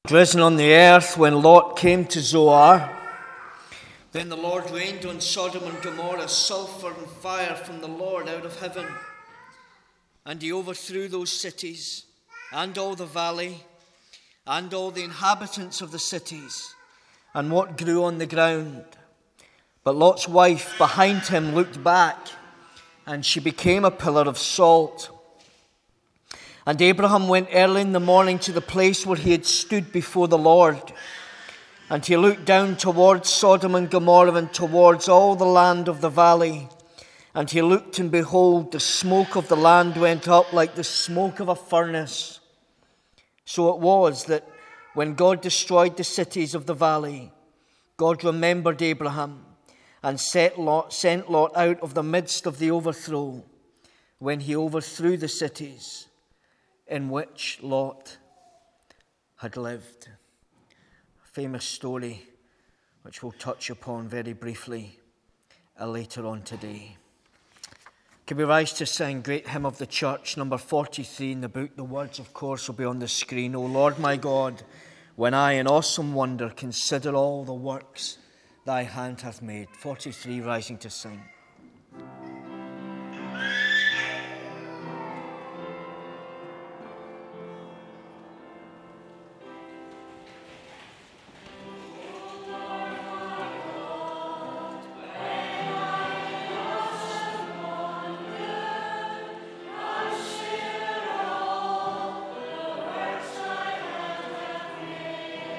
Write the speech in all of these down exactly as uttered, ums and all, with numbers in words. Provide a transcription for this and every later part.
Risen on the earth when Lot came to Zoar. Then the Lord rained on Sodom and Gomorrah sulfur and fire from the Lord out of heaven. And he overthrew those cities, and all the valley, and all the inhabitants of the cities, and what grew on the ground. But Lot's wife behind him looked back, and she became a pillar of salt. And Abraham went early in the morning to the place where he had stood before the Lord. And he looked down towards Sodom and Gomorrah and towards all the land of the valley. And he looked, and behold, the smoke of the land went up like the smoke of a furnace. So it was that when God destroyed the cities of the valley, God remembered Abraham and set Lot, sent Lot out of the midst of the overthrow when he overthrew the cities in which Lot had lived. A famous story which we'll touch upon very briefly uh, later on today. Can we rise to sing Great Hymn of the Church, number forty-three in the book? The words, of course, will be on the screen. O Lord my God, when I in awesome wonder consider all the works thy hand hath made. forty-three, rising to sing.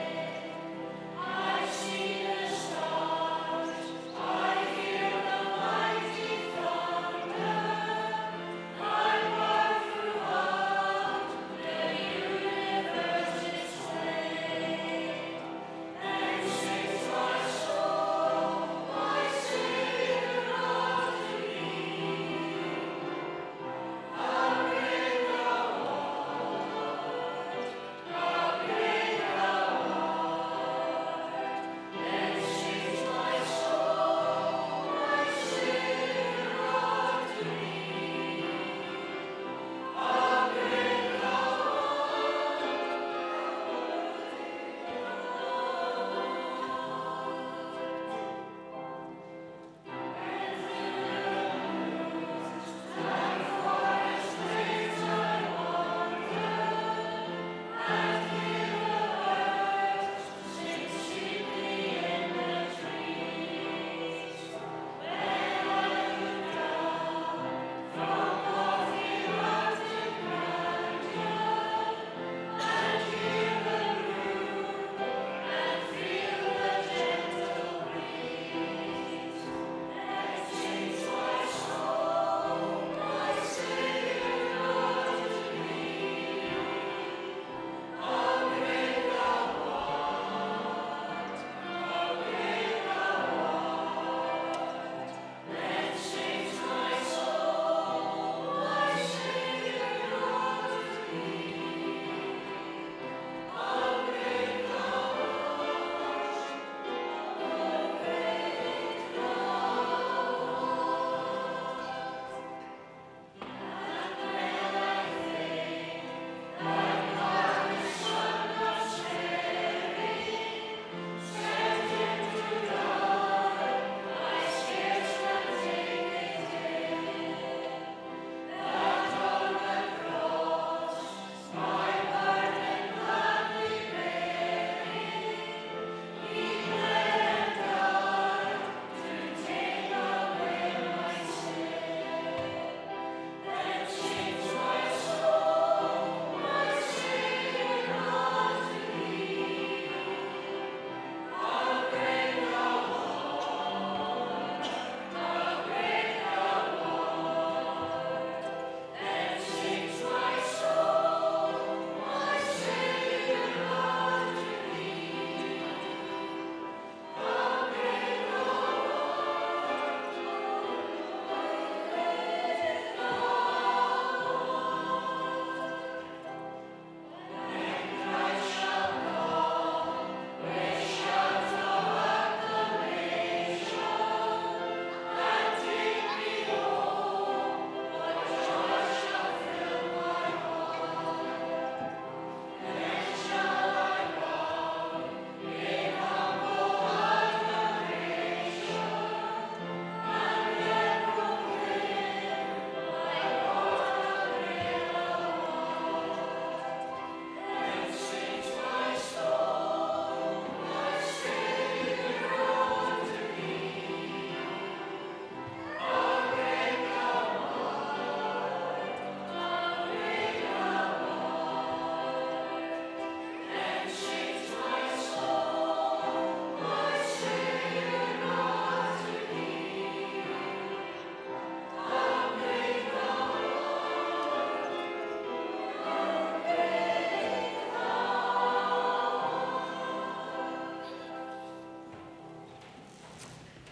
I see the stars, I hear the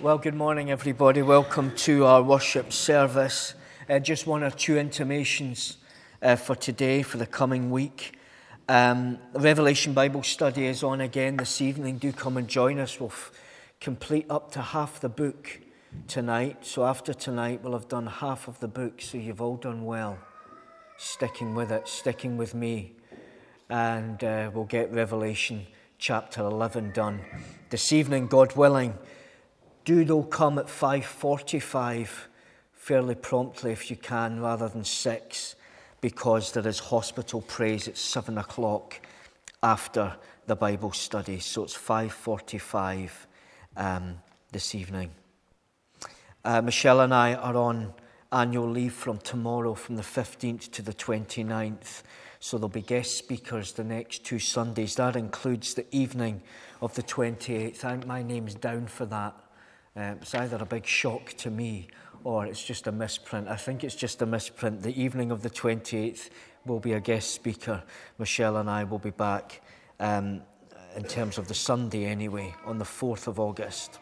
Well, good morning, everybody. Welcome to our worship service. Uh, just one or two intimations uh, for today, for the coming week. Um, the Revelation Bible study is on again this evening. Do come and join us. We'll f- complete up to half the book tonight. So after tonight, we'll have done half of the book. So you've all done well, sticking with it, sticking with me. And uh, we'll get Revelation chapter eleven done. This evening, God willing, do though come at five forty-five fairly promptly if you can, rather than six, because there is hospital praise at seven o'clock after the Bible study. So it's five forty-five um, this evening. Uh, Michelle and I are on annual leave from tomorrow, from the fifteenth to the twenty-ninth. So there'll be guest speakers the next two Sundays. That includes the evening of the twenty-eighth. I think my name's down for that. Uh, it's either a big shock to me or it's just a misprint. I think it's just a misprint. The evening of the twenty-eighth will be a guest speaker. Michelle and I will be back um, in terms of the Sunday anyway, on the fourth of August.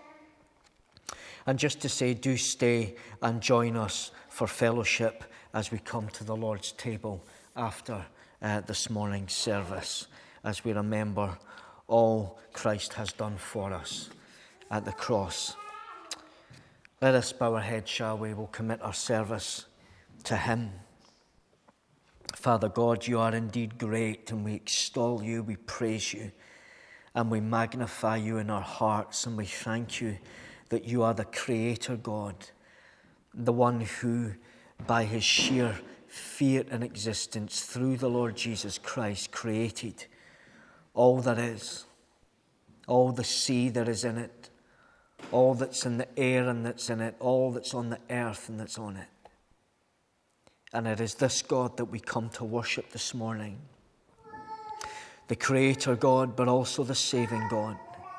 And just to say, do stay and join us for fellowship as we come to the Lord's table after uh, this morning's service, as we remember all Christ has done for us at the cross. Let us bow our heads, shall we? We'll commit our service to Him. Father God, you are indeed great, and we extol you, we praise you, and we magnify you in our hearts, and we thank you that you are the Creator God, the one who, by his sheer fiat and existence, through the Lord Jesus Christ, created all that is, all the sea that is in it, all that's in the air and that's in it, all that's on the earth and that's on it. And it is this God that we come to worship this morning. The Creator God, but also the saving God.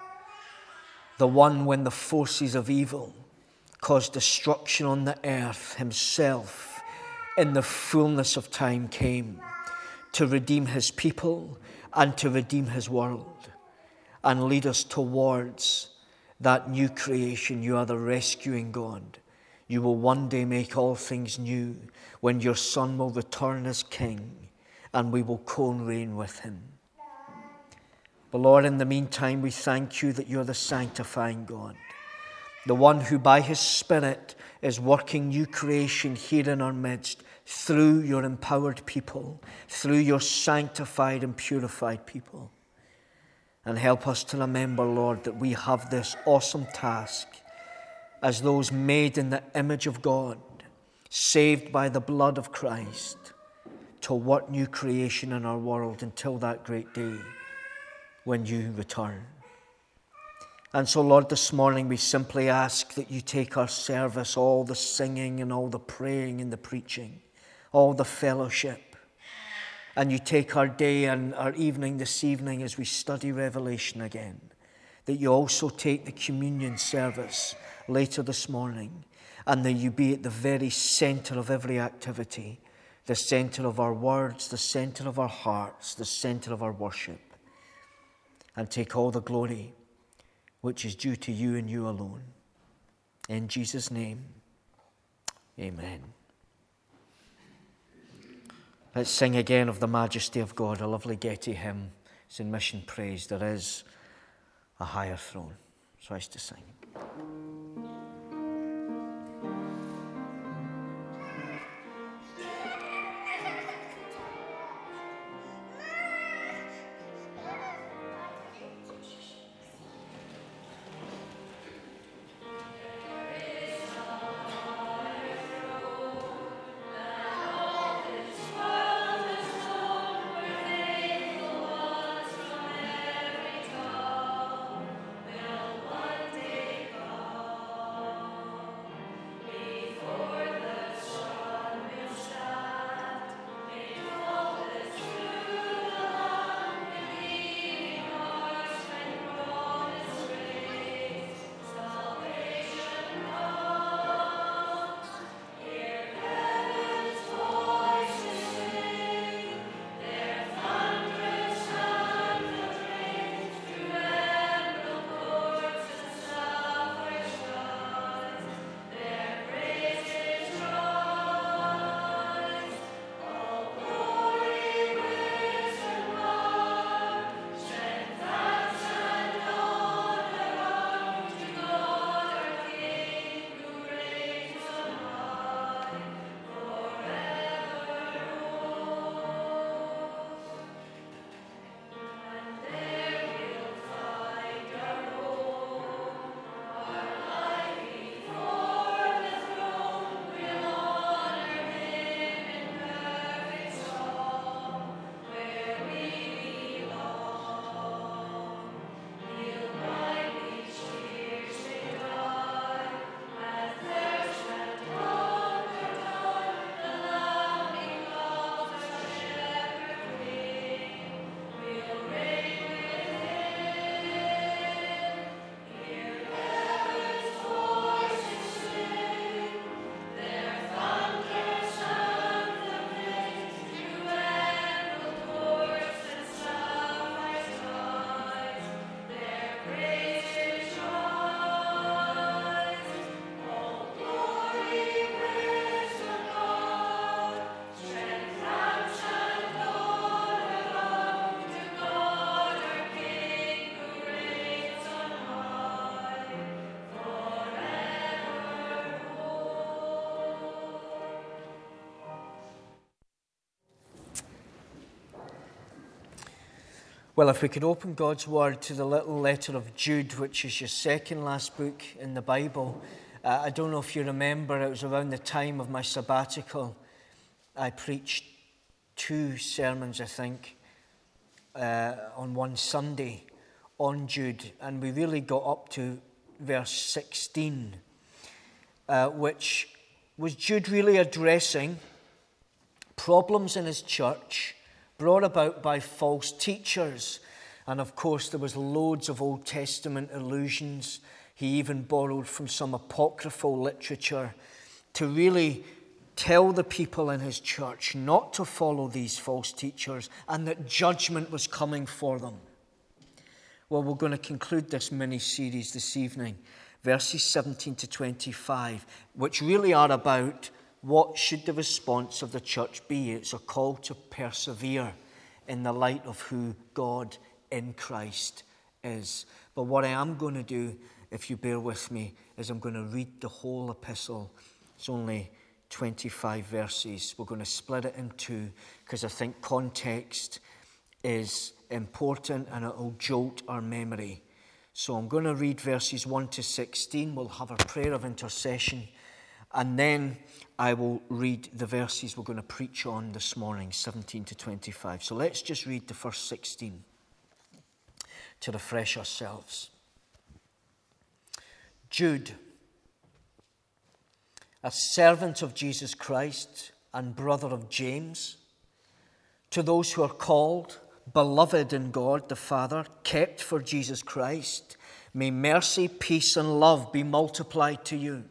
The one, when the forces of evil caused destruction on the earth, himself, in the fullness of time, came to redeem his people and to redeem his world and lead us towards that new creation. You are the rescuing God. You will one day make all things new when your Son will return as King and we will co-reign with him. But Lord, in the meantime, we thank you that you're the sanctifying God, the one who by his Spirit is working new creation here in our midst through your empowered people, through your sanctified and purified people. And help us to remember, Lord, that we have this awesome task as those made in the image of God, saved by the blood of Christ, to work new creation in our world until that great day when you return. And so, Lord, this morning we simply ask that you take our service, all the singing and all the praying and the preaching, all the fellowship, and you take our day and our evening this evening as we study Revelation again, that you also take the communion service later this morning, and that you be at the very center of every activity, the center of our words, the center of our hearts, the center of our worship, and take all the glory which is due to you and you alone. In Jesus' name, amen. Let's sing again of the majesty of God, a lovely Getty hymn. It's in Mission Praise. There is a higher throne. So I used to sing. Well, if we could open God's Word to the little letter of Jude, which is your second last book in the Bible. Uh, I don't know if you remember, it was around the time of my sabbatical. I preached two sermons, I think, uh, on one Sunday on Jude. And we really got up to verse sixteen, uh, which was Jude really addressing problems in his church brought about by false teachers. And of course, there was loads of Old Testament allusions. He even borrowed from some apocryphal literature to really tell the people in his church not to follow these false teachers and that judgment was coming for them. Well, we're going to conclude this mini-series this evening, verses seventeen to twenty-five, which really are about what should the response of the church be. It's a call to persevere in the light of who God in Christ is. But what I am going to do, if you bear with me, is I'm going to read the whole epistle. It's only twenty-five verses. We're going to split it in two because I think context is important and it will jolt our memory. So I'm going to read verses one to sixteen. We'll have a prayer of intercession. And then I will read the verses we're going to preach on this morning, seventeen to twenty-five. So let's just read the first sixteen to refresh ourselves. Jude, a servant of Jesus Christ and brother of James, to those who are called, beloved in God the Father, kept for Jesus Christ, may mercy, peace, and love be multiplied to you.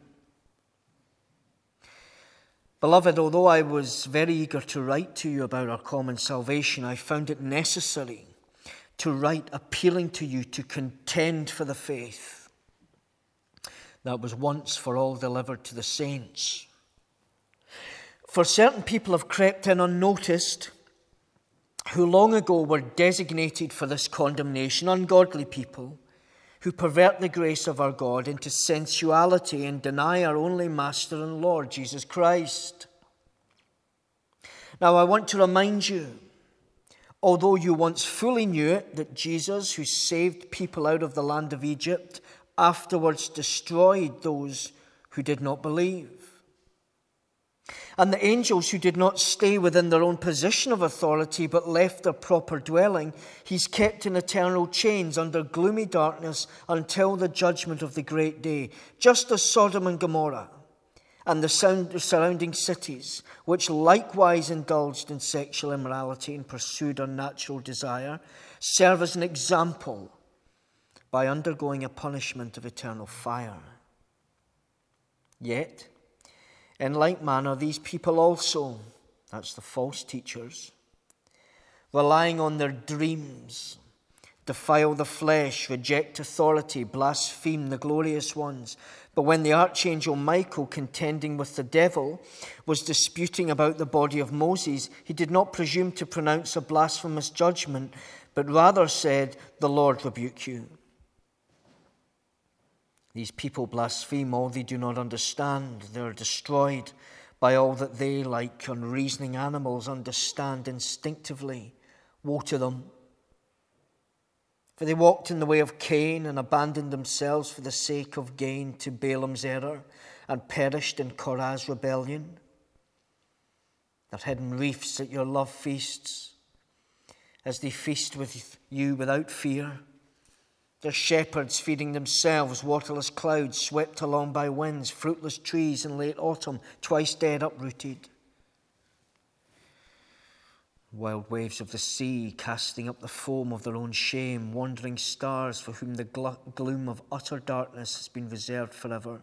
Beloved, although I was very eager to write to you about our common salvation, I found it necessary to write appealing to you to contend for the faith that was once for all delivered to the saints. For certain people have crept in unnoticed, who long ago were designated for this condemnation, ungodly people, who pervert the grace of our God into sensuality and deny our only Master and Lord, Jesus Christ. Now I want to remind you, although you once fully knew it, that Jesus, who saved people out of the land of Egypt, afterwards destroyed those who did not believe. And the angels who did not stay within their own position of authority but left their proper dwelling, he's kept in eternal chains under gloomy darkness until the judgment of the great day, just as Sodom and Gomorrah and the surrounding cities, which likewise indulged in sexual immorality and pursued unnatural desire, serve as an example by undergoing a punishment of eternal fire. Yet, in like manner, these people also, that's the false teachers, relying on their dreams, defile the flesh, reject authority, blaspheme the glorious ones. But when the archangel Michael, contending with the devil, was disputing about the body of Moses, he did not presume to pronounce a blasphemous judgment, but rather said, "The Lord rebuke you." These people blaspheme all they do not understand. They are destroyed by all that they, like unreasoning animals, understand instinctively. Woe to them! For they walked in the way of Cain and abandoned themselves for the sake of gain to Balaam's error and perished in Korah's rebellion. Their hidden reefs at your love feasts, as they feast with you without fear. Their shepherds feeding themselves, waterless clouds swept along by winds, fruitless trees in late autumn, twice dead uprooted. Wild waves of the sea casting up the foam of their own shame, wandering stars for whom the glo- gloom of utter darkness has been reserved forever.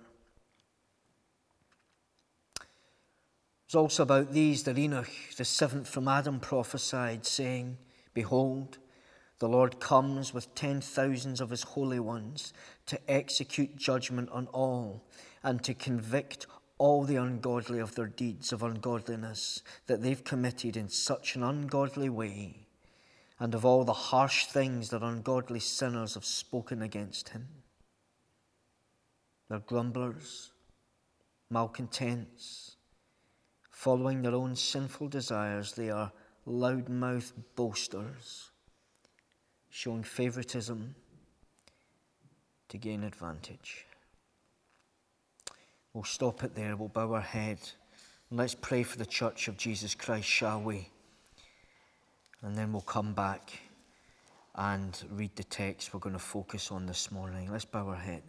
It was also about these that Enoch, the seventh from Adam, prophesied, saying, "Behold, the Lord comes with ten thousands of his holy ones to execute judgment on all and to convict all the ungodly of their deeds of ungodliness that they've committed in such an ungodly way, and of all the harsh things that ungodly sinners have spoken against him. They're grumblers, malcontents, following their own sinful desires. They are loud-mouthed boasters, showing favoritism to gain advantage. We'll stop it there. We'll bow our head. And let's pray for the Church of Jesus Christ, shall we? And then we'll come back and read the text we're going to focus on this morning. Let's bow our head.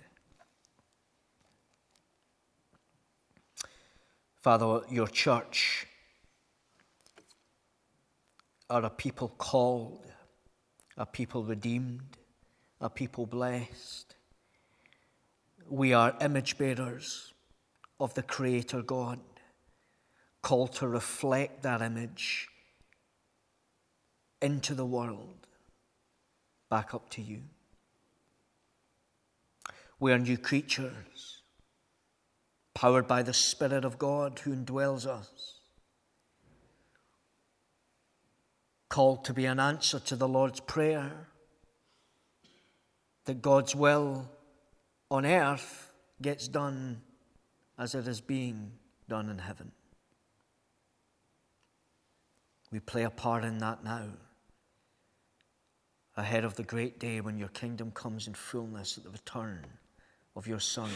Father, your church are a people called, a people redeemed, a people blessed. We are image bearers of the Creator God, called to reflect that image into the world, back up to you. We are new creatures, powered by the Spirit of God who indwells us, called to be an answer to the Lord's Prayer, that God's will on earth gets done as it is being done in heaven. We play a part in that now, ahead of the great day when your kingdom comes in fullness at the return of your Son.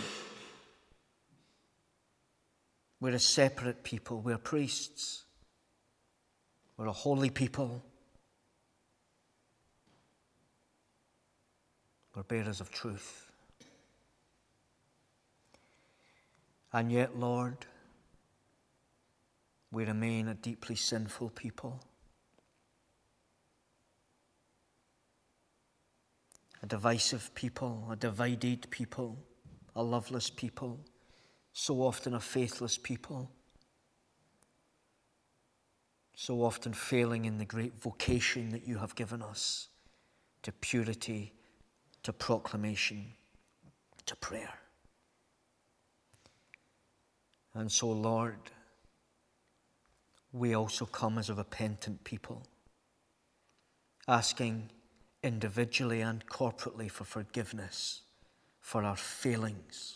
We're a separate people. We're priests. We're a holy people. We're bearers of truth. And yet, Lord, we remain a deeply sinful people. A divisive people, a divided people, a loveless people, so often a faithless people, so often failing in the great vocation that you have given us to purity, to proclamation, to prayer. And so, Lord, we also come as a repentant people, asking individually and corporately for forgiveness for our failings,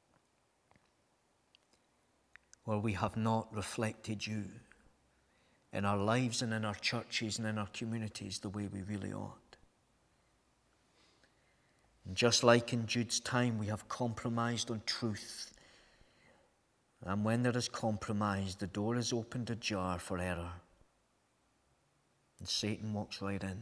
where we have not reflected you in our lives and in our churches and in our communities the way we really ought. And just like in Jude's time, we have compromised on truth. And when there is compromise, the door is opened ajar for error. And Satan walks right in.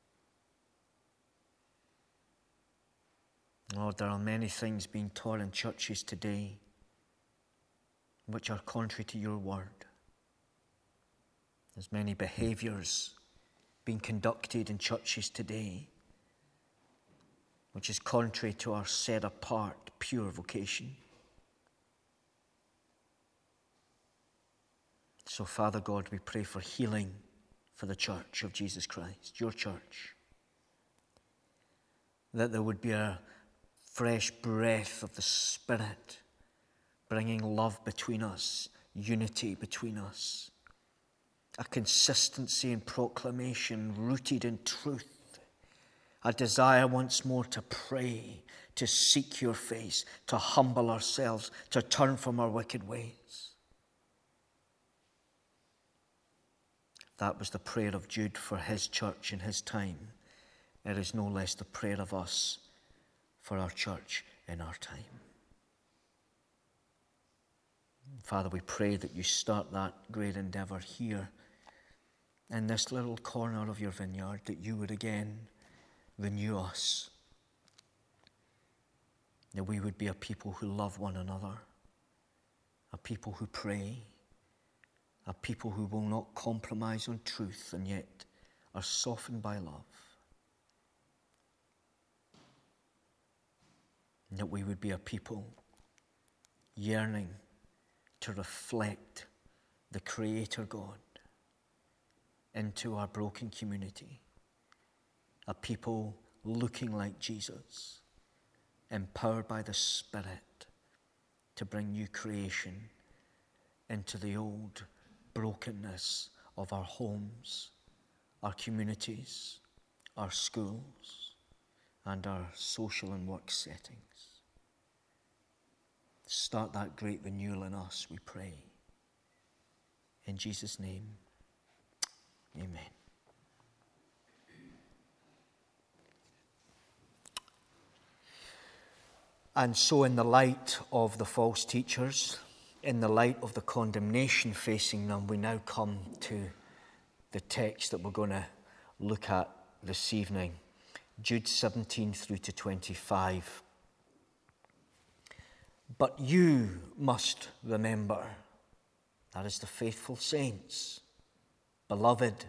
Lord, there are many things being taught in churches today which are contrary to your word. There's many behaviors being conducted in churches today which is contrary to our set-apart, pure vocation. So, Father God, we pray for healing for the church of Jesus Christ, your church. That there would be a fresh breath of the Spirit, bringing love between us, unity between us, a consistency in proclamation rooted in truth, a desire once more to pray, to seek your face, to humble ourselves, to turn from our wicked ways. That was the prayer of Jude for his church in his time. It is no less the prayer of us for our church in our time. Father, we pray that you start that great endeavor here in this little corner of your vineyard, that you would again renew us, that we would be a people who love one another, a people who pray, a people who will not compromise on truth and yet are softened by love. And that we would be a people yearning to reflect the Creator God into our broken community. A people looking like Jesus, empowered by the Spirit to bring new creation into the old brokenness of our homes, our communities, our schools, and our social and work settings. Start that great renewal in us, we pray. In Jesus' name, amen. And so in the light of the false teachers, in the light of the condemnation facing them, we now come to the text that we're going to look at this evening, Jude seventeen through to twenty-five. But you must remember, that is the faithful saints, beloved,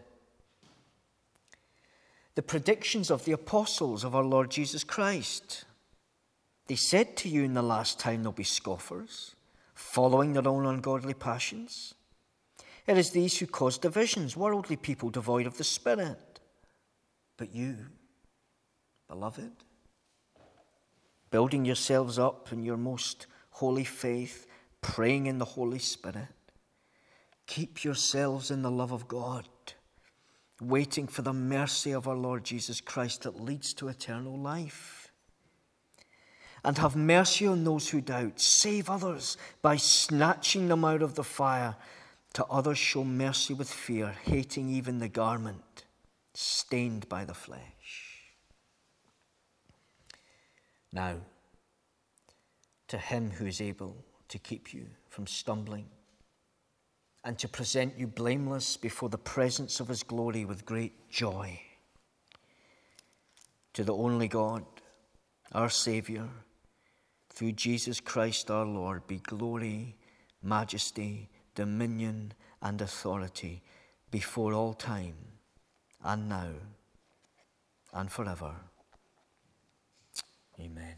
the predictions of the apostles of our Lord Jesus Christ. They said to you in the last time there'll be scoffers, following their own ungodly passions. It is these who cause divisions, worldly people devoid of the Spirit. But you, beloved, building yourselves up in your most holy faith, praying in the Holy Spirit, keep yourselves in the love of God, waiting for the mercy of our Lord Jesus Christ that leads to eternal life. And have mercy on those who doubt. Save others by snatching them out of the fire. To others show mercy with fear, hating even the garment stained by the flesh. Now, to him who is able to keep you from stumbling and to present you blameless before the presence of his glory with great joy. To the only God, our Saviour, through Jesus Christ our Lord, be glory, majesty, dominion, and authority before all time, and now, and forever. Amen.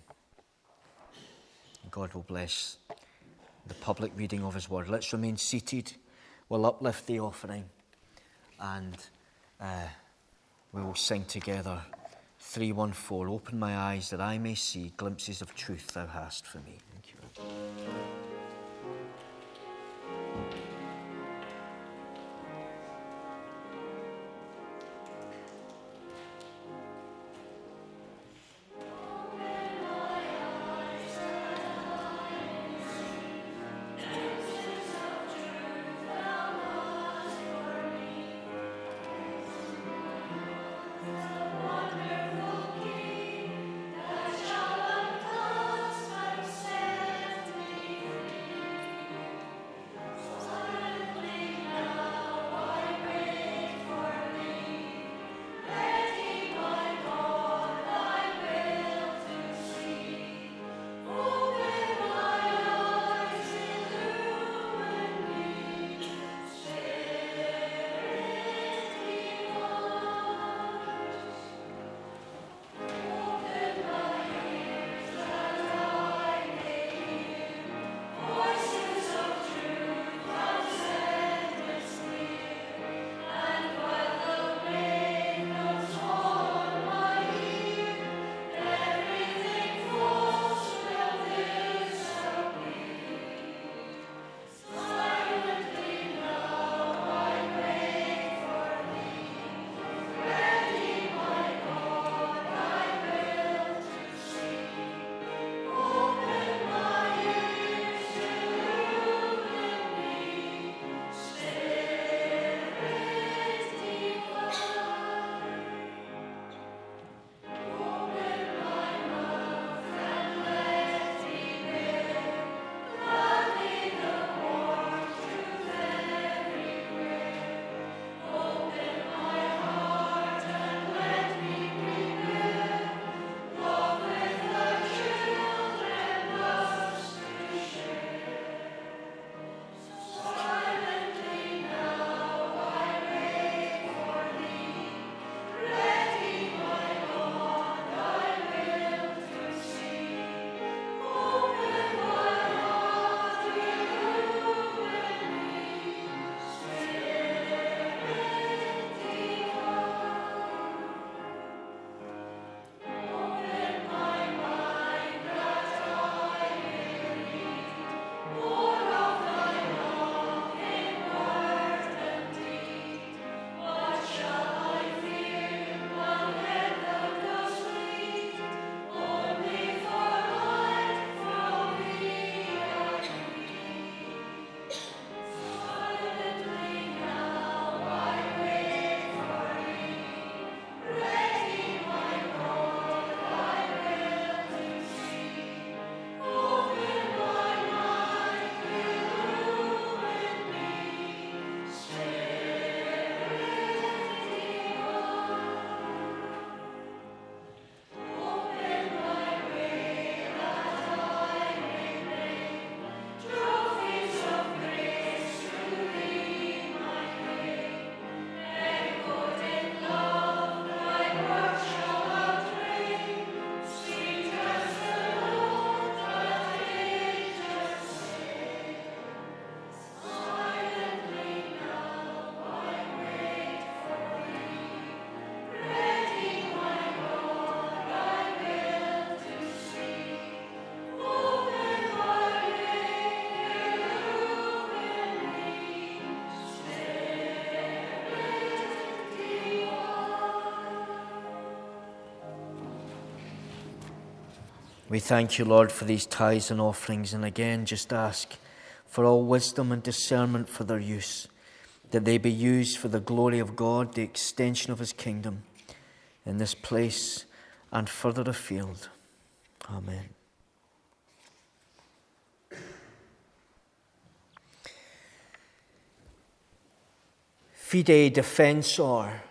God will bless the public reading of his word. Let's remain seated. We'll uplift the offering, and uh, we will sing together three one four. Open my eyes that I may see glimpses of truth thou hast for me. Thank you, Lord. We thank you, Lord, for these tithes and offerings, and again just ask for all wisdom and discernment for their use, that they be used for the glory of God, the extension of his kingdom in this place and further afield. Amen. Fide defensor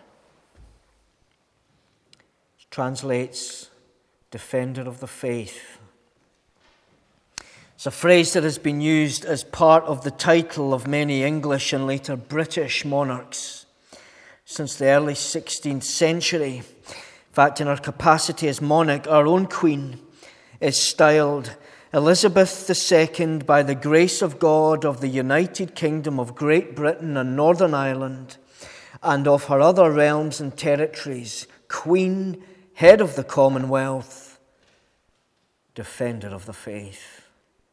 translates defender of the faith. It's a phrase that has been used as part of the title of many English and later British monarchs since the early sixteenth century. In fact, in her capacity as monarch, our own queen is styled Elizabeth the Second by the grace of God of the United Kingdom of Great Britain and Northern Ireland and of her other realms and territories, Queen, Head of the Commonwealth, Defender of the Faith.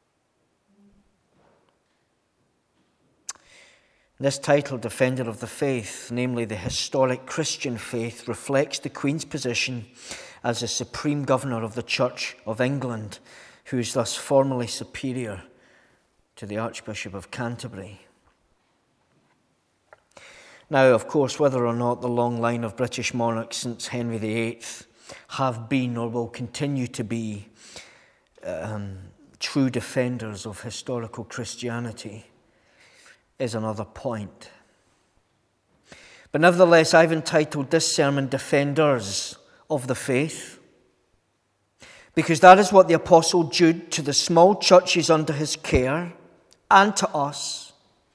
This title, Defender of the Faith, namely the historic Christian faith, reflects the Queen's position as the Supreme Governor of the Church of England, who is thus formally superior to the Archbishop of Canterbury. Now, of course, whether or not the long line of British monarchs since Henry the Eighth have been or will continue to be um, true defenders of historical Christianity is another point. But nevertheless, I've entitled this sermon, Defenders of the Faith, because that is what the Apostle Jude to the small churches under his care and to us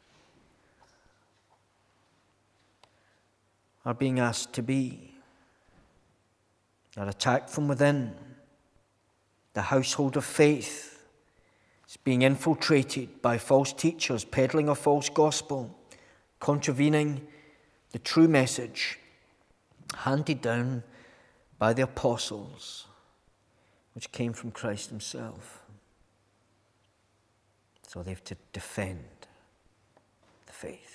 are being asked to be. They're attacked from within. The household of faith is being infiltrated by false teachers peddling a false gospel, contravening the true message handed down by the apostles, which came from Christ himself. So they have to defend the faith.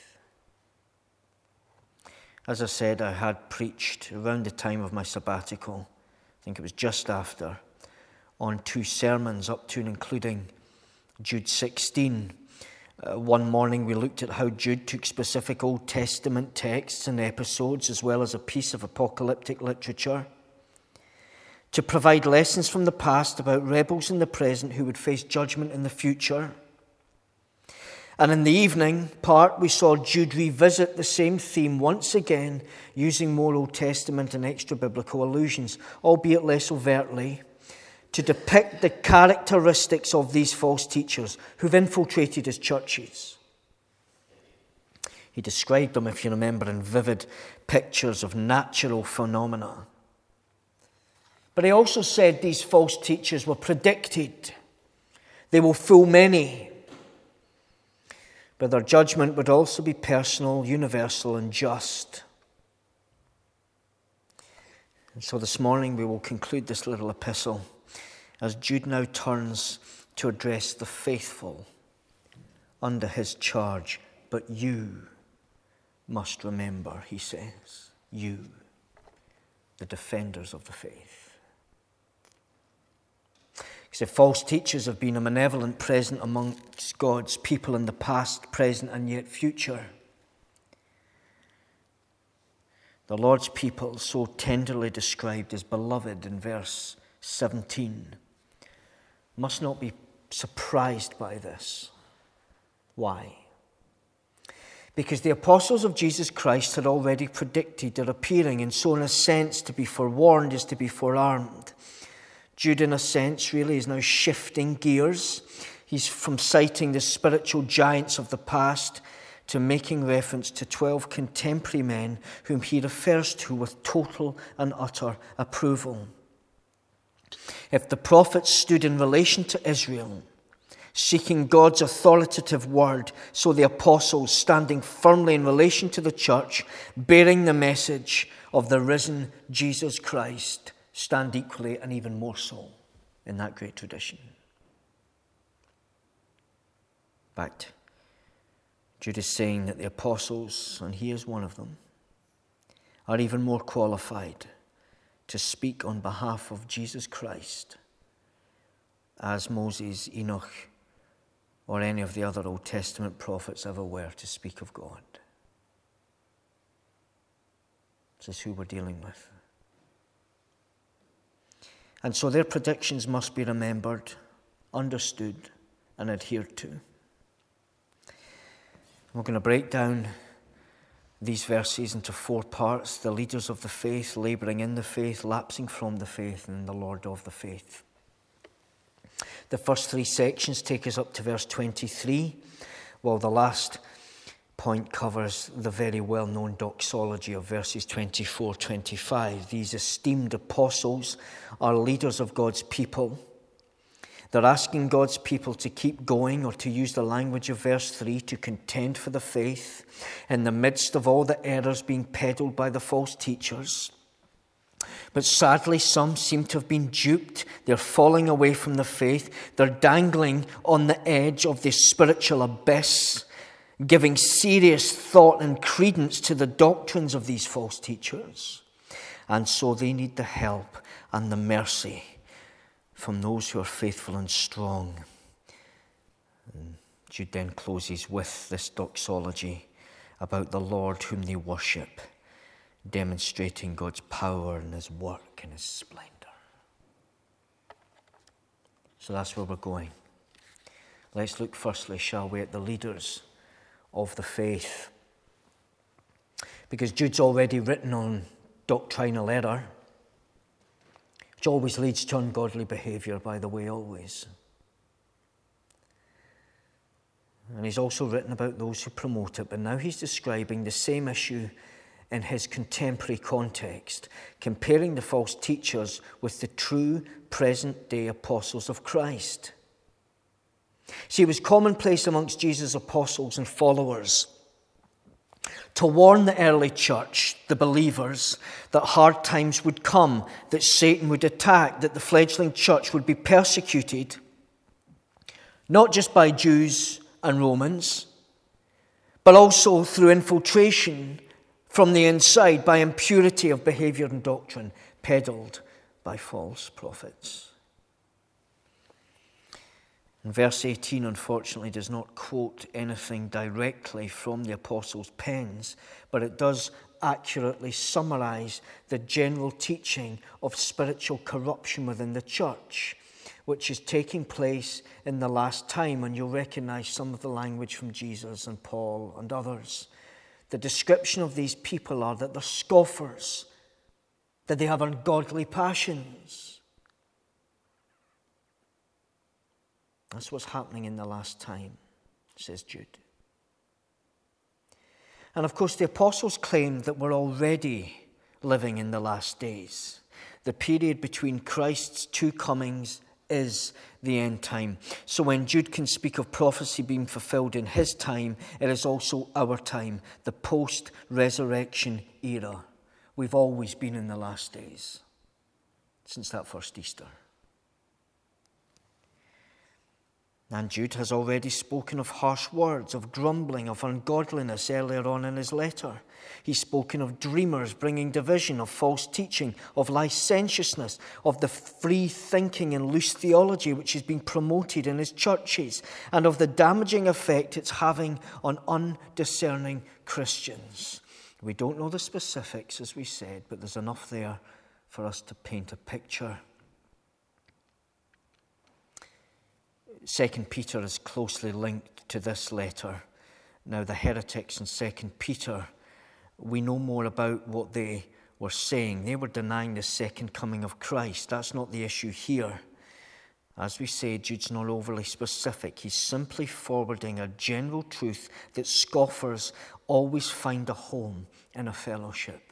As I said, I had preached around the time of my sabbatical, I think it was just after, on two sermons up to and including Jude sixteen. Uh, one morning we looked at how Jude took specific Old Testament texts and episodes as well as a piece of apocalyptic literature to provide lessons from the past about rebels in the present who would face judgment in the future. And in the evening part, we saw Jude revisit the same theme once again, using more Old Testament and extra-biblical allusions, albeit less overtly, to depict the characteristics of these false teachers who've infiltrated his churches. He described them, if you remember, in vivid pictures of natural phenomena. But he also said these false teachers were predicted. They will fool many. But their judgment would also be personal, universal, and just. And so this morning we will conclude this little epistle as Jude now turns to address the faithful under his charge. But you must remember, he says, you, the defenders of the faith. Because if false teachers have been a malevolent presence amongst God's people in the past, present, and yet future, the Lord's people, so tenderly described as beloved in verse seventeen, must not be surprised by this. Why? Because the apostles of Jesus Christ had already predicted their appearing, and so in a sense to be forewarned is to be forearmed. Jude, in a sense, really is now shifting gears. He's from citing the spiritual giants of the past to making reference to twelve contemporary men whom he refers to with total and utter approval. If the prophets stood in relation to Israel, seeking God's authoritative word, so the apostles, standing firmly in relation to the church, bearing the message of the risen Jesus Christ, stand equally and even more so in that great tradition. In fact, Jude is saying that the apostles, and he is one of them, are even more qualified to speak on behalf of Jesus Christ as Moses, Enoch, or any of the other Old Testament prophets ever were to speak of God. This is who we're dealing with. And so their predictions must be remembered, understood, and adhered to. We're going to break down these verses into four parts: the leaders of the faith, labouring in the faith, lapsing from the faith, and the Lord of the faith. The first three sections take us up to verse twenty-three, while the last point covers the very well-known doxology of verses twenty-four to twenty-five. These esteemed apostles are leaders of God's people. They're asking God's people to keep going, or to use the language of verse three, to contend for the faith in the midst of all the errors being peddled by the false teachers. But sadly, some seem to have been duped. They're falling away from the faith. They're dangling on the edge of this spiritual abyss, giving serious thought and credence to the doctrines of these false teachers. And so they need the help and the mercy from those who are faithful and strong. And Jude then closes with this doxology about the Lord whom they worship, demonstrating God's power and his work and his splendor. So that's where we're going. Let's look firstly, shall we, at the leaders of the faith. Because Jude's already written on doctrinal error, which always leads to ungodly behaviour, by the way, always. And he's also written about those who promote it, but now he's describing the same issue in his contemporary context, comparing the false teachers with the true present-day apostles of Christ. See, it was commonplace amongst Jesus' apostles and followers to warn the early church, the believers, that hard times would come, that Satan would attack, that the fledgling church would be persecuted, not just by Jews and Romans, but also through infiltration from the inside, by impurity of behaviour and doctrine peddled by false prophets. And verse eighteen, unfortunately, does not quote anything directly from the apostles' pens, but it does accurately summarise the general teaching of spiritual corruption within the church, which is taking place in the last time, and you'll recognise some of the language from Jesus and Paul and others. The description of these people are that they're scoffers, that they have ungodly passions. That's what's happening in the last time, says Jude. And of course, the apostles claimed that we're already living in the last days. The period between Christ's two comings is the end time. So when Jude can speak of prophecy being fulfilled in his time, it is also our time, the post-resurrection era. We've always been in the last days, since that first Easter. And Jude has already spoken of harsh words, of grumbling, of ungodliness earlier on in his letter. He's spoken of dreamers bringing division, of false teaching, of licentiousness, of the free thinking and loose theology which is being promoted in his churches, and of the damaging effect it's having on undiscerning Christians. We don't know the specifics, as we said, but there's enough there for us to paint a picture. Second Peter is closely linked to this letter. Now, the heretics in Second Peter, we know more about what they were saying. They were denying the second coming of Christ. That's not the issue here. As we say, Jude's not overly specific. He's simply forwarding a general truth that scoffers always find a home in a fellowship.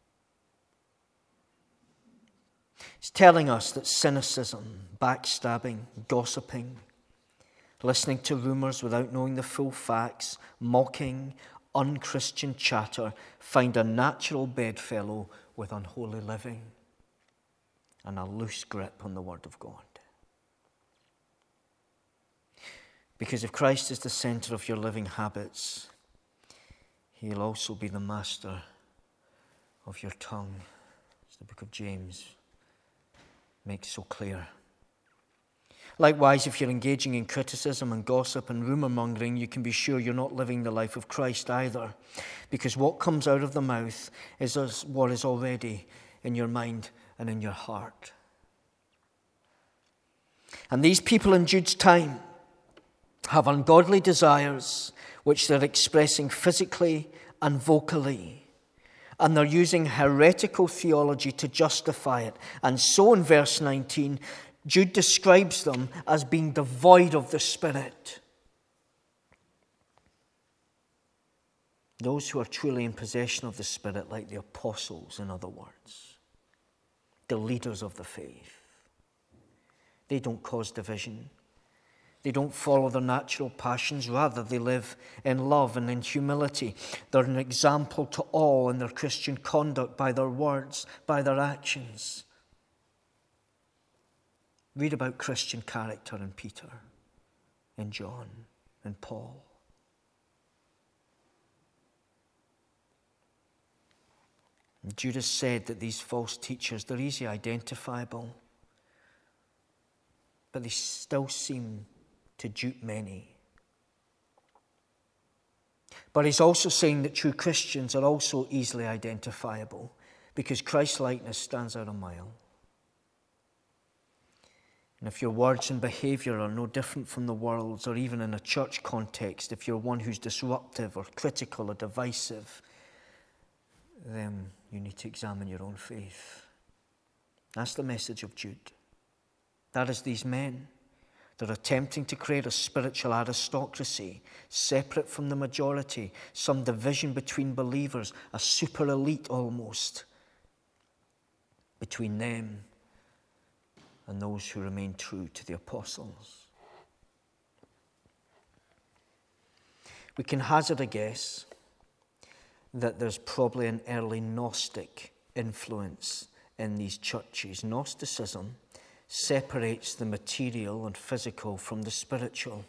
He's telling us that cynicism, backstabbing, gossiping, listening to rumours without knowing the full facts, mocking, unchristian chatter, find a natural bedfellow with unholy living and a loose grip on the Word of God. Because if Christ is the centre of your living habits, He'll also be the master of your tongue, as the book of James makes so clear. Likewise, if you're engaging in criticism and gossip and rumour mongering, you can be sure you're not living the life of Christ either, because what comes out of the mouth is what is already in your mind and in your heart. And these people in Jude's time have ungodly desires which they're expressing physically and vocally. And they're using heretical theology to justify it. And so in verse nineteen, Jude describes them as being devoid of the Spirit. Those who are truly in possession of the Spirit, like the apostles, in other words, the leaders of the faith. They don't cause division. They don't follow their natural passions. Rather, they live in love and in humility. They're an example to all in their Christian conduct by their words, by their actions. Read about Christian character in Peter, in John, in Paul. And Judas said that these false teachers, they're easily identifiable, but they still seem to dupe many. But he's also saying that true Christians are also easily identifiable because Christ-likeness stands out a mile. And if your words and behaviour are no different from the world's, or even in a church context, if you're one who's disruptive or critical or divisive, then you need to examine your own faith. That's the message of Jude. That is these men. They're attempting to create a spiritual aristocracy, separate from the majority, some division between believers, a super elite almost, between them and those who remain true to the apostles. We can hazard a guess that there's probably an early Gnostic influence in these churches. Gnosticism separates the material and physical from the spiritual.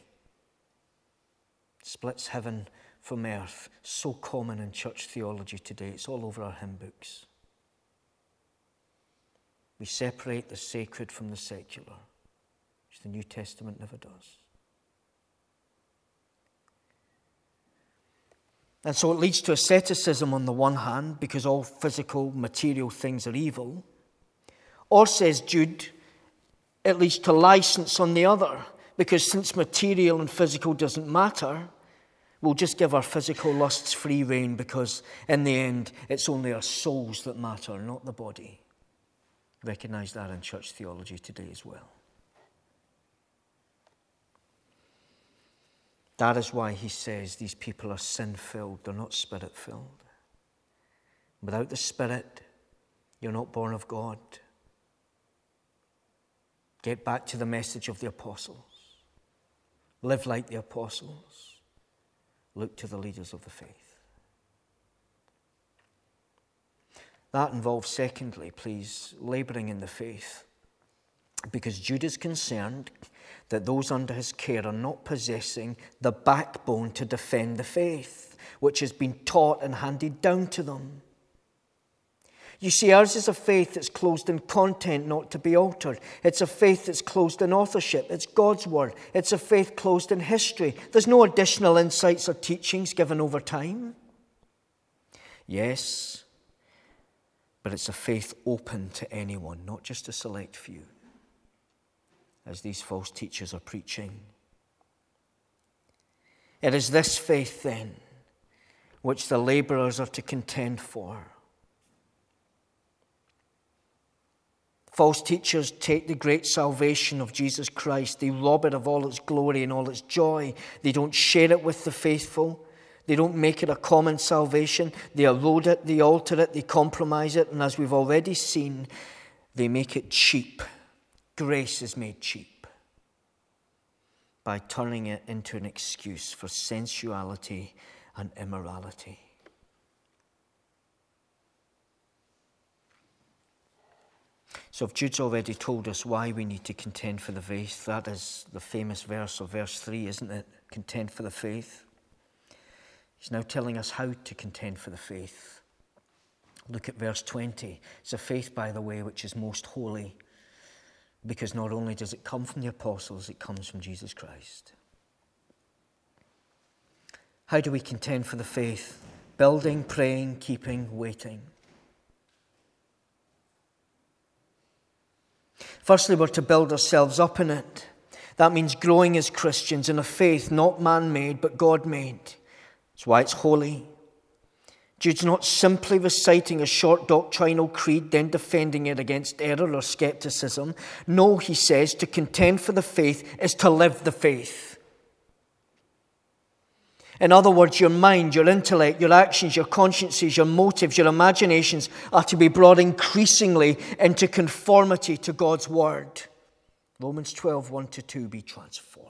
Splits heaven from earth. So common in church theology today. It's all over our hymn books. We separate the sacred from the secular, which the New Testament never does. And so it leads to asceticism on the one hand, because all physical, material things are evil. Or, says Jude, it leads to license on the other, because since material and physical doesn't matter, we'll just give our physical lusts free rein, because in the end, it's only our souls that matter, not the body. Recognize that in church theology today as well. That is why he says these people are sin-filled, they're not spirit-filled. Without the Spirit, you're not born of God. Get back to the message of the apostles. Live like the apostles. Look to the leaders of the faith. That involves, secondly, please, labouring in the faith. Because Jude is concerned that those under his care are not possessing the backbone to defend the faith, which has been taught and handed down to them. You see, ours is a faith that's closed in content, not to be altered. It's a faith that's closed in authorship. It's God's word. It's a faith closed in history. There's no additional insights or teachings given over time. Yes, but it's a faith open to anyone, not just a select few, as these false teachers are preaching. It is this faith, then, which the labourers are to contend for. False teachers take the great salvation of Jesus Christ. They rob it of all its glory and all its joy. They don't share it with the faithful. They don't make it a common salvation. They erode it, they alter it, they compromise it. And as we've already seen, they make it cheap. Grace is made cheap by turning it into an excuse for sensuality and immorality. So if Jude's already told us why we need to contend for the faith, that is the famous verse of verse three, isn't it? Contend for the faith. He's now telling us how to contend for the faith. Look at verse twenty. It's a faith, by the way, which is most holy. Because not only does it come from the apostles, it comes from Jesus Christ. How do we contend for the faith? Building, praying, keeping, waiting. Firstly, we're to build ourselves up in it. That means growing as Christians in a faith not man-made but God-made. That's why it's holy. Jude's not simply reciting a short doctrinal creed, then defending it against error or skepticism. No, he says, to contend for the faith is to live the faith. In other words, your mind, your intellect, your actions, your consciences, your motives, your imaginations are to be brought increasingly into conformity to God's word. Romans twelve, one to two, be transformed.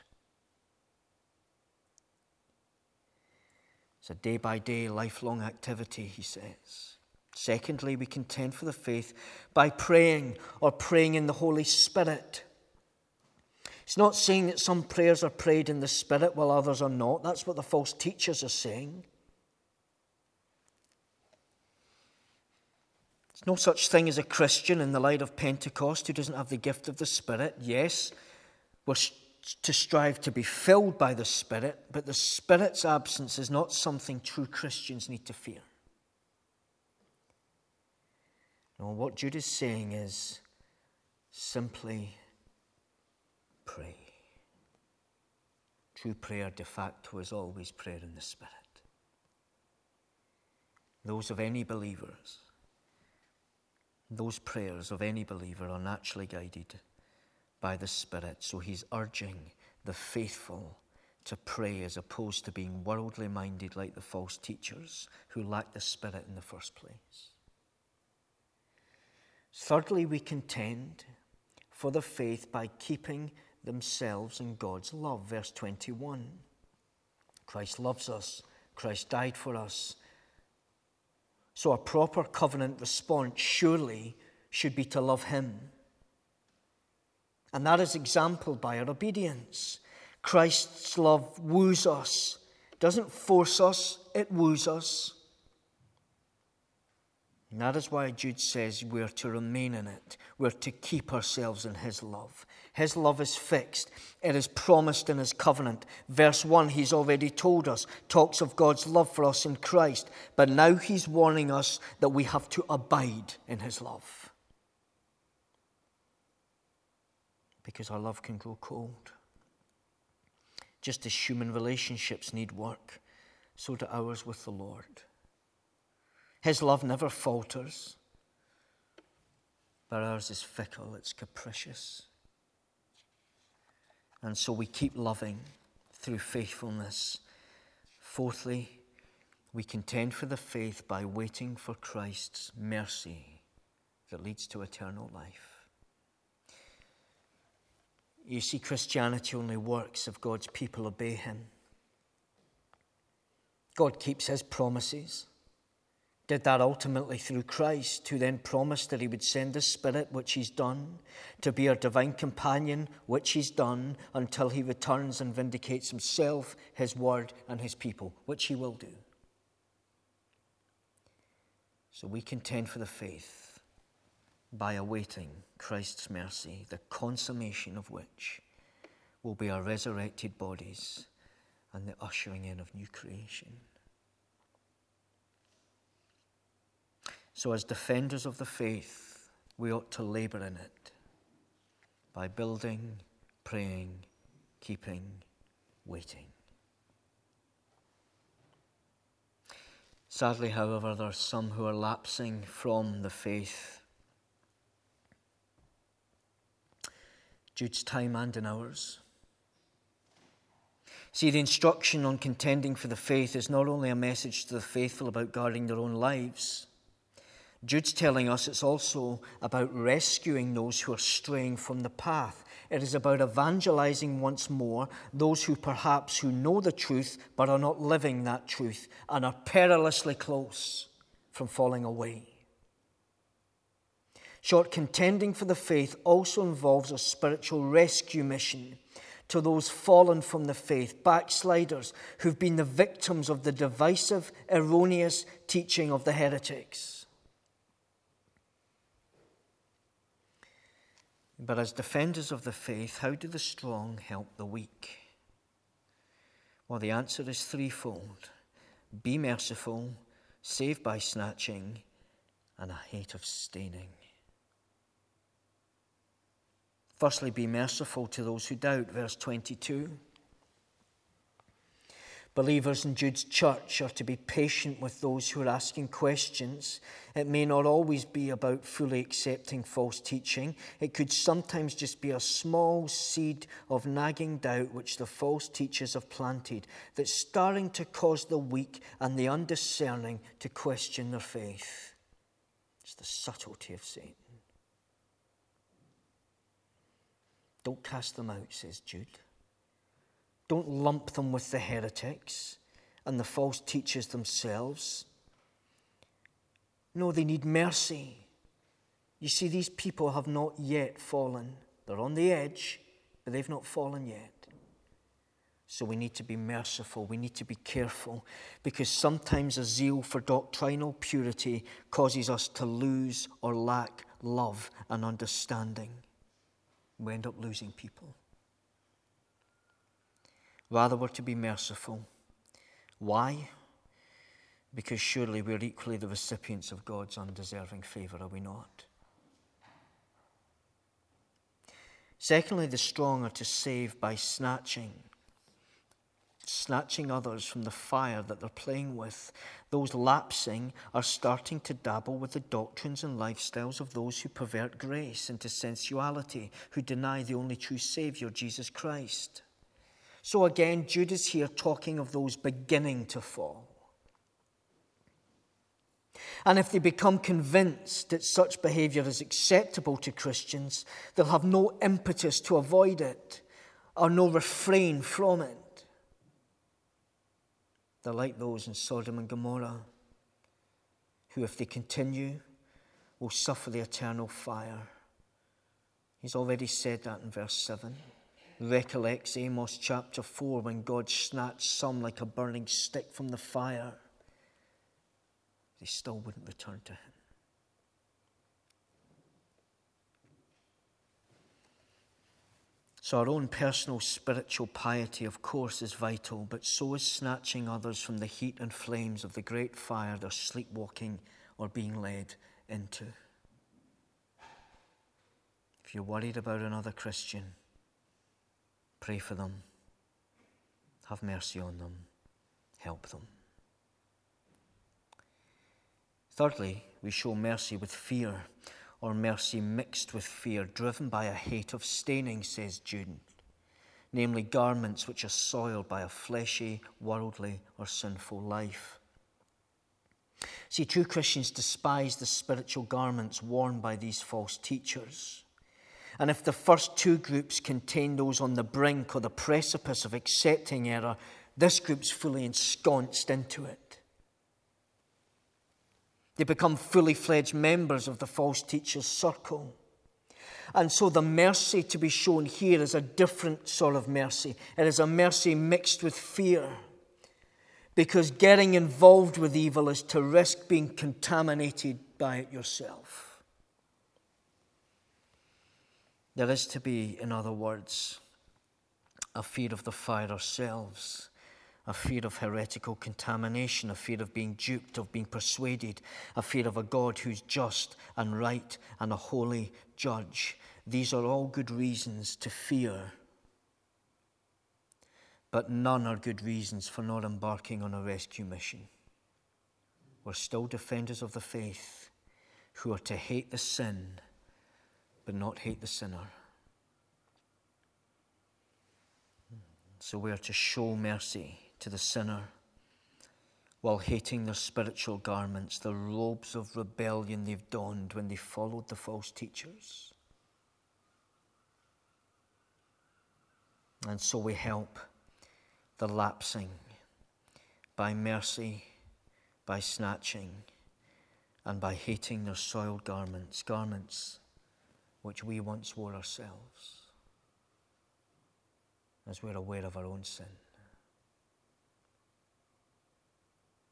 It's a day-by-day, lifelong activity, he says. Secondly, we contend for the faith by praying or praying in the Holy Spirit. It's not saying that some prayers are prayed in the Spirit while others are not. That's what the false teachers are saying. There's no such thing as a Christian in the light of Pentecost who doesn't have the gift of the Spirit. Yes, we're to strive to be filled by the Spirit, but the Spirit's absence is not something true Christians need to fear. No, what Jude is saying is simply pray. True prayer de facto is always prayer in the Spirit. Those of any believers, those prayers of any believer are naturally guided by the Spirit. So he's urging the faithful to pray as opposed to being worldly minded like the false teachers who lack the Spirit in the first place. Thirdly, we contend for the faith by keeping themselves in God's love. Verse twenty-one. Christ loves us. Christ died for us. So a proper covenant response surely should be to love him. And that is exampled by our obedience. Christ's love woos us. It doesn't force us, it woos us. And that is why Jude says we're to remain in it. We're to keep ourselves in his love. His love is fixed. It is promised in his covenant. Verse one, he's already told us, talks of God's love for us in Christ. But now he's warning us that we have to abide in his love. Because our love can grow cold. Just as human relationships need work, so do ours with the Lord. His love never falters, but ours is fickle, it's capricious. And so we keep loving through faithfulness. Fourthly, we contend for the faith by waiting for Christ's mercy that leads to eternal life. You see, Christianity only works if God's people obey him. God keeps his promises. Did that ultimately through Christ, who then promised that he would send the Spirit, which he's done, to be our divine companion, which he's done, until he returns and vindicates himself, his word, and his people, which he will do. So we contend for the faith by awaiting Christ's mercy, the consummation of which will be our resurrected bodies and the ushering in of new creation. So as defenders of the faith, we ought to labor in it by building, praying, keeping, waiting. Sadly, however, there are some who are lapsing from the faith. Jude's time and in ours. See, the instruction on contending for the faith is not only a message to the faithful about guarding their own lives. Jude's telling us it's also about rescuing those who are straying from the path. It is about evangelizing once more those who perhaps who know the truth but are not living that truth and are perilously close from falling away. Short, contending for the faith also involves a spiritual rescue mission to those fallen from the faith, backsliders who've been the victims of the divisive, erroneous teaching of the heretics. But as defenders of the faith, how do the strong help the weak? Well, the answer is threefold. Be merciful, save by snatching, and a hate of staining. Firstly, be merciful to those who doubt, verse twenty-two. Believers in Jude's church are to be patient with those who are asking questions. It may not always be about fully accepting false teaching. It could sometimes just be a small seed of nagging doubt which the false teachers have planted that's starting to cause the weak and the undiscerning to question their faith. It's the subtlety of Satan. Don't cast them out, says Jude. Don't lump them with the heretics and the false teachers themselves. No, they need mercy. You see, these people have not yet fallen. They're on the edge, but they've not fallen yet. So we need to be merciful. We need to be careful, because sometimes a zeal for doctrinal purity causes us to lose or lack love and understanding. We end up losing people. Rather, we're to be merciful. Why? Because surely we're equally the recipients of God's undeserving favour, are we not? Secondly, the strong are to save by snatching. Snatching others from the fire that they're playing with. Those lapsing are starting to dabble with the doctrines and lifestyles of those who pervert grace into sensuality, who deny the only true Saviour, Jesus Christ. So again, Jude is here talking of those beginning to fall. And if they become convinced that such behaviour is acceptable to Christians, they'll have no impetus to avoid it or no refrain from it. They're like those in Sodom and Gomorrah, who, if they continue, will suffer the eternal fire. He's already said that in verse seven. Recollects Amos chapter four, when God snatched some like a burning stick from the fire. They still wouldn't return to him. So our own personal spiritual piety, of course, is vital, but so is snatching others from the heat and flames of the great fire they're sleepwalking or being led into. If you're worried about another Christian, pray for them. Have mercy on them. Help them. Thirdly, we show mercy with fear, or mercy mixed with fear, driven by a hate of staining, says Jude, namely garments which are soiled by a fleshy, worldly, or sinful life. See, true Christians despise the spiritual garments worn by these false teachers. And if the first two groups contain those on the brink or the precipice of accepting error, this group's fully ensconced into it. They become fully fledged members of the false teacher's circle. And so the mercy to be shown here is a different sort of mercy. It is a mercy mixed with fear. Because getting involved with evil is to risk being contaminated by it yourself. There is to be, in other words, a fear of the fire ourselves, a fear of heretical contamination, a fear of being duped, of being persuaded, a fear of a God who's just and right and a holy judge. These are all good reasons to fear, but none are good reasons for not embarking on a rescue mission. We're still defenders of the faith who are to hate the sin, but not hate the sinner. So we are to show mercy to the sinner while hating their spiritual garments, the robes of rebellion they've donned when they followed the false teachers. And so we help the lapsing by mercy, by snatching, and by hating their soiled garments, garments which we once wore ourselves, as we're aware of our own sin.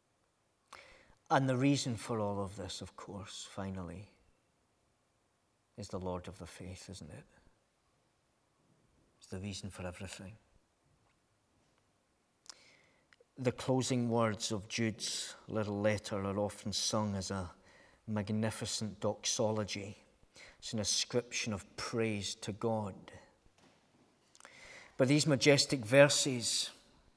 And the reason for all of this, of course, finally, is the Lord of the faith, isn't it? It's the reason for everything. The closing words of Jude's little letter are often sung as a magnificent doxology. It's an ascription of praise to God. But these majestic verses,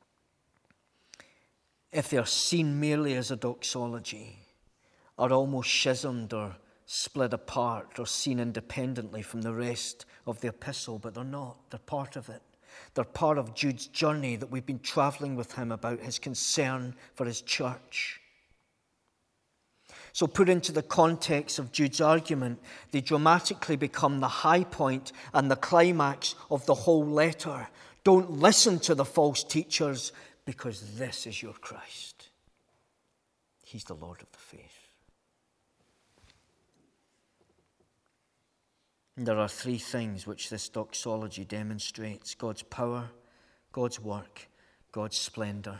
if they are seen merely as a doxology, are almost schismed or split apart or seen independently from the rest of the epistle, but they're not. They're part of it. They're part of Jude's journey that we've been traveling with him about his concern for his church. So put into the context of Jude's argument, they dramatically become the high point and the climax of the whole letter. Don't listen to the false teachers, because this is your Christ. He's the Lord of the faith. There are three things which this doxology demonstrates: God's power, God's work, God's splendor.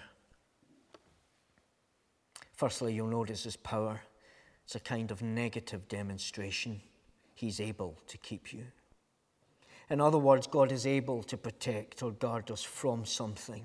Firstly, you'll notice his power. It's a kind of negative demonstration. He's able to keep you. In other words, God is able to protect or guard us from something.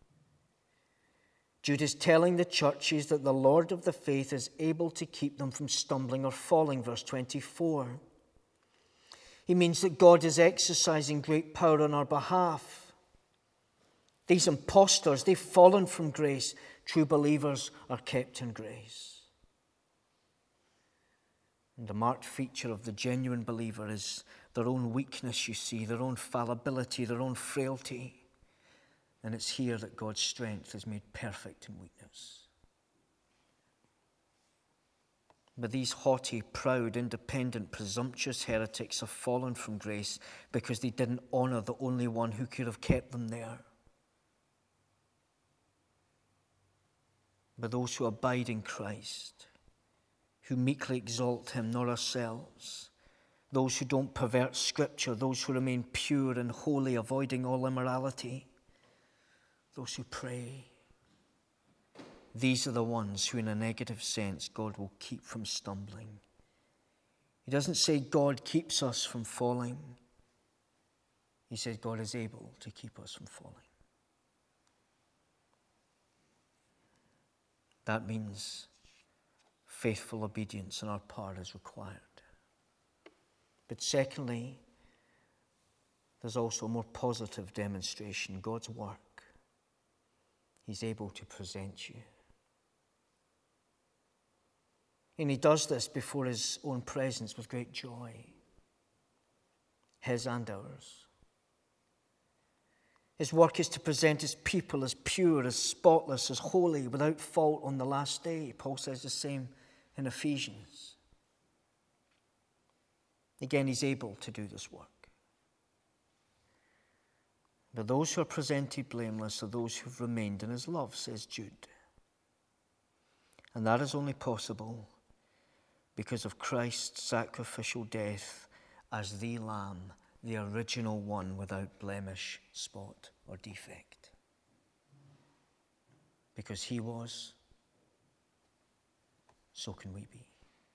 Jude is telling the churches that the Lord of the faith is able to keep them from stumbling or falling, verse twenty-four. He means that God is exercising great power on our behalf. These impostors, they've fallen from grace. True believers are kept in grace. And the marked feature of the genuine believer is their own weakness, you see, their own fallibility, their own frailty. And it's here that God's strength is made perfect in weakness. But these haughty, proud, independent, presumptuous heretics have fallen from grace because they didn't honor the only one who could have kept them there. But those who abide in Christ, who meekly exalt him, not ourselves, those who don't pervert Scripture, those who remain pure and holy, avoiding all immorality, those who pray, these are the ones who, in a negative sense, God will keep from stumbling. He doesn't say God keeps us from falling. He says God is able to keep us from falling. That means faithful obedience on our part is required. But secondly, there's also a more positive demonstration, God's work. He's able to present you. And he does this before his own presence with great joy, his and ours. His work is to present his people as pure, as spotless, as holy, without fault on the last day. Paul says the same in Ephesians. Again, he's able to do this work. But those who are presented blameless are those who've remained in his love, says Jude. And that is only possible because of Christ's sacrificial death as the Lamb, the original one without blemish, spot, or defect. Because he was, so can we be.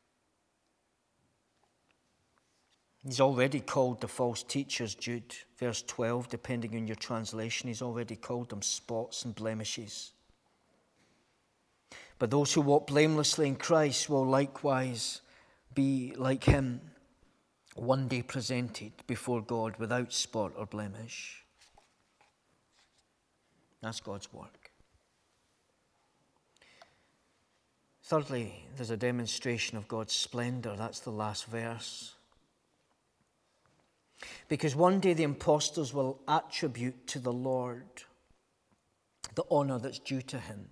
He's already called the false teachers, Jude, verse twelve, depending on your translation, he's already called them spots and blemishes. But those who walk blamelessly in Christ will likewise be like him, one day presented before God without spot or blemish. That's God's work. Thirdly, there's a demonstration of God's splendor. That's the last verse. Because one day the impostors will attribute to the Lord the honor that's due to him.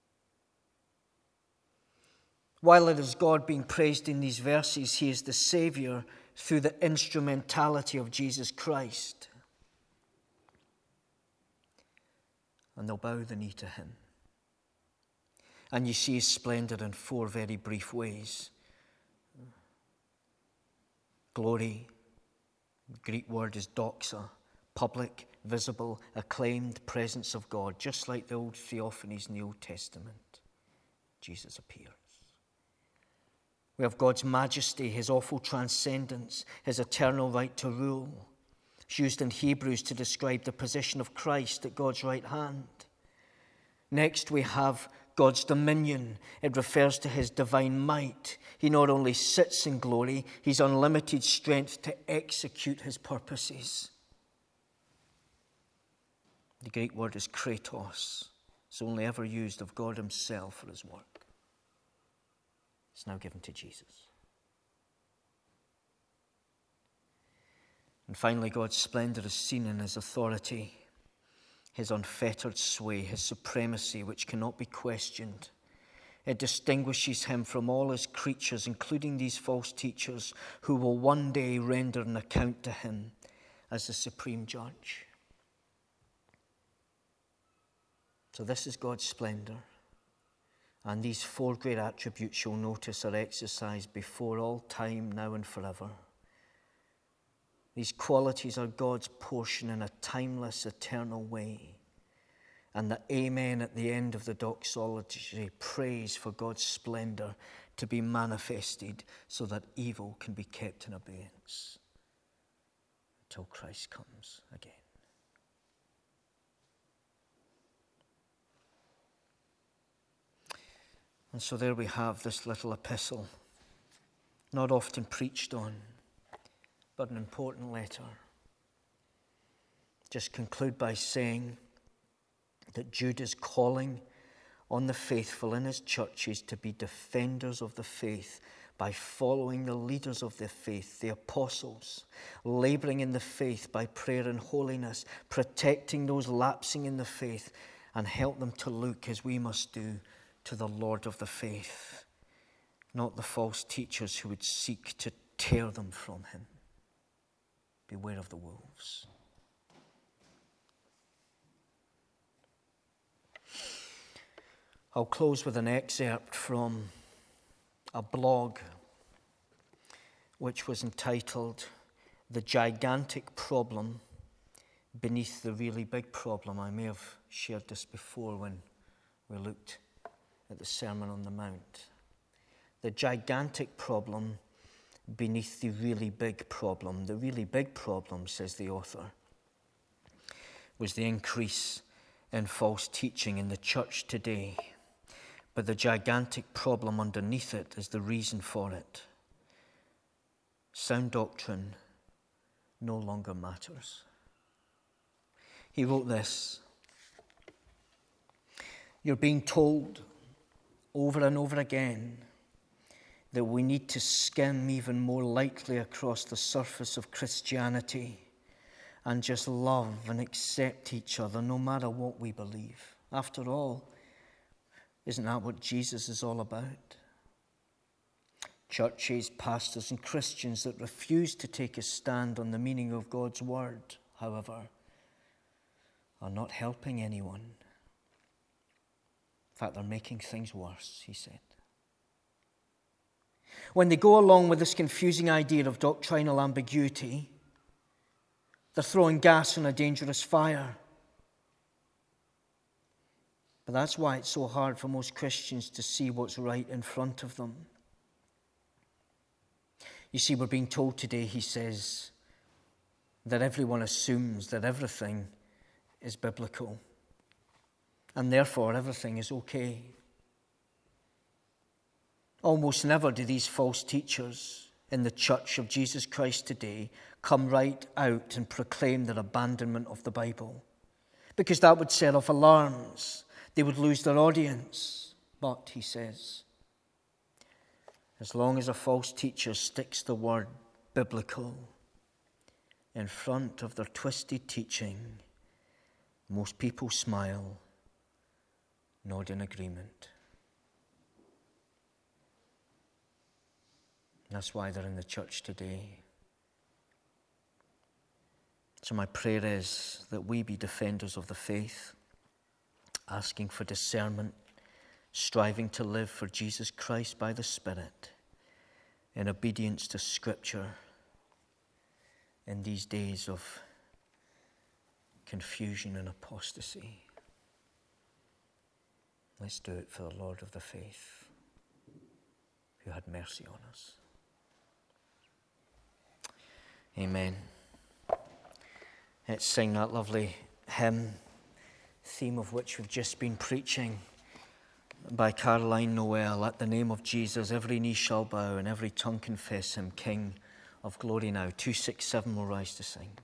While it is God being praised in these verses, he is the Savior through the instrumentality of Jesus Christ. And they'll bow the knee to him. And you see his splendor in four very brief ways. Glory, the Greek word is doxa, public, visible, acclaimed presence of God, just like the old theophanies in the Old Testament. Jesus appears. We have God's majesty, his awful transcendence, his eternal right to rule. It's used in Hebrews to describe the position of Christ at God's right hand. Next, we have God's dominion. It refers to his divine might. He not only sits in glory, he's unlimited strength to execute his purposes. The Greek word is kratos. It's only ever used of God himself for his work. It's now given to Jesus. And finally, God's splendor is seen in his authority, his unfettered sway, his supremacy, which cannot be questioned. It distinguishes him from all his creatures, including these false teachers, who will one day render an account to him as the supreme judge. So this is God's splendor. And these four great attributes you'll notice are exercised before all time, now and forever. These qualities are God's portion in a timeless, eternal way. And the amen at the end of the doxology prays for God's splendor to be manifested so that evil can be kept in abeyance until Christ comes again. And so there we have this little epistle, not often preached on, but an important letter. Just conclude by saying that Jude is calling on the faithful in his churches to be defenders of the faith by following the leaders of the faith, the apostles, laboring in the faith by prayer and holiness, protecting those lapsing in the faith, and help them to look, as we must do, to the Lord of the faith, not the false teachers who would seek to tear them from him. Beware of the wolves. I'll close with an excerpt from a blog which was entitled "The Gigantic Problem Beneath the Really Big Problem." I may have shared this before when we looked at the Sermon on the Mount. The gigantic problem beneath the really big problem. The really big problem, says the author, was the increase in false teaching in the church today. But the gigantic problem underneath it is the reason for it. Sound doctrine no longer matters. He wrote this: "You're being told over and over again that we need to skim even more lightly across the surface of Christianity and just love and accept each other no matter what we believe. After all, isn't that what Jesus is all about? Churches, pastors, and Christians that refuse to take a stand on the meaning of God's word, however, are not helping anyone. In fact, they're making things worse," he said. When they go along with this confusing idea of doctrinal ambiguity, they're throwing gas on a dangerous fire. But that's why it's so hard for most Christians to see what's right in front of them. You see, we're being told today, he says, that everyone assumes that everything is biblical, and therefore everything is okay. Almost never do these false teachers in the church of Jesus Christ today come right out and proclaim their abandonment of the Bible, because that would set off alarms. They would lose their audience. But, he says, as long as a false teacher sticks the word biblical in front of their twisted teaching, most people smile, nod in agreement. That's why they're in the church today. So my prayer is that we be defenders of the faith, asking for discernment, striving to live for Jesus Christ by the Spirit, in obedience to Scripture in these days of confusion and apostasy. Let's do it for the Lord of the faith. who had mercy on us. Amen. Let's sing that lovely hymn, theme of which we've just been preaching, by Caroline Noel. At the name of Jesus, every knee shall bow and every tongue confess him King of glory now. two sixty-seven will rise to sing.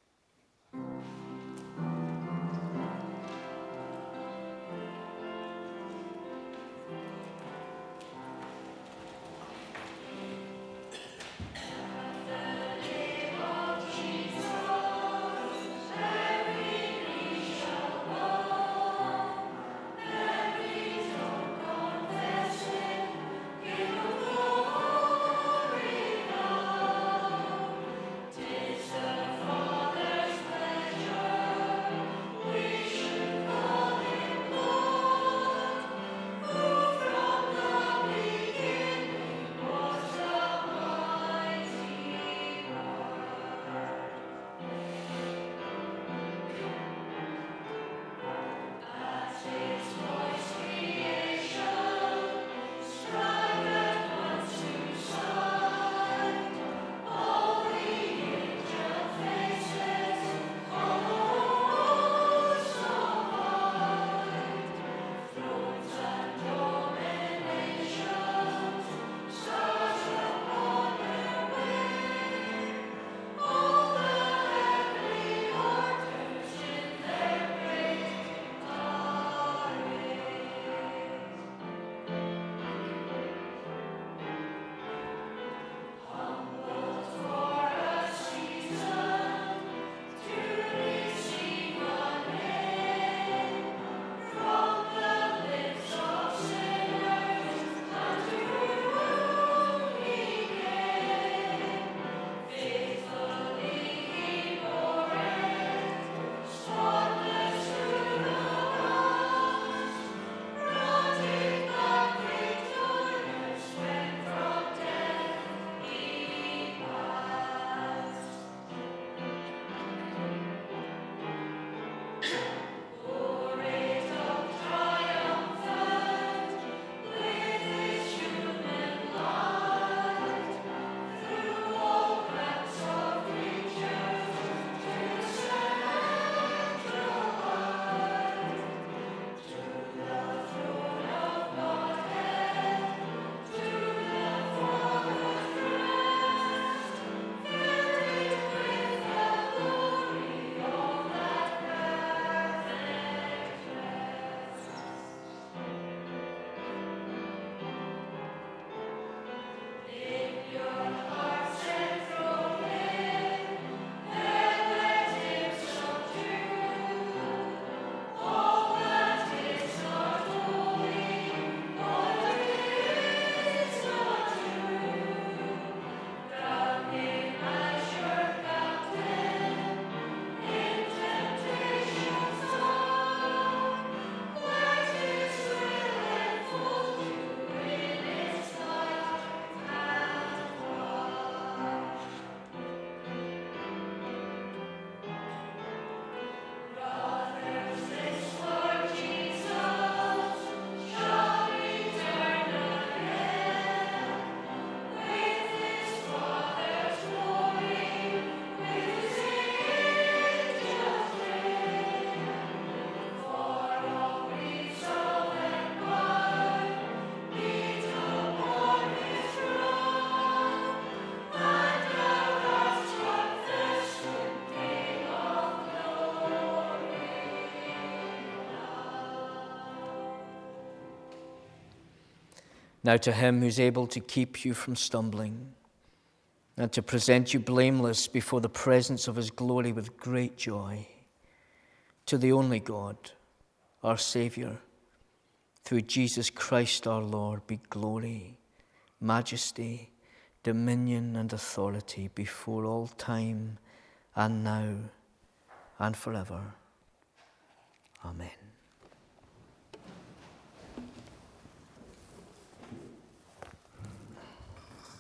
Now to him who's able to keep you from stumbling and to present you blameless before the presence of his glory with great joy, to the only God, our Savior, through Jesus Christ our Lord, be glory, majesty, dominion, and authority before all time and now and forever. Amen.